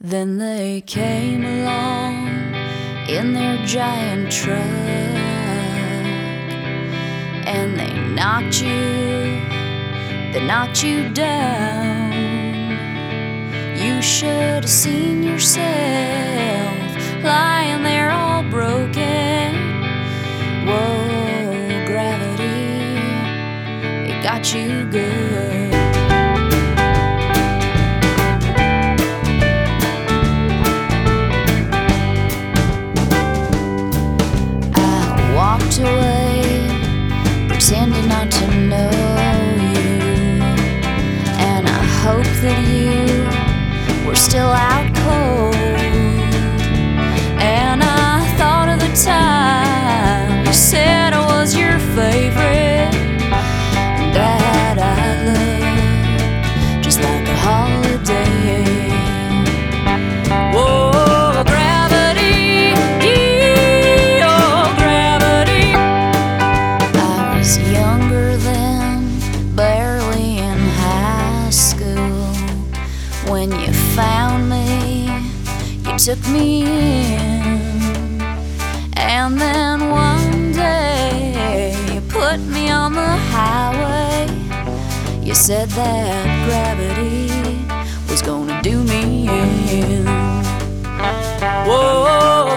Then they came along in their giant truck, and they knocked you down. You should have seen yourself lying there all broken. Whoa, gravity, it got you good. Walked away, pretending not to know you, and I hope that you were still out cold. And I thought of the time you said I was your favorite, that I looked just like a holiday. Whoa. When you found me, you took me in, and then one day you put me on the highway. You said that gravity was gonna do me in. Whoa.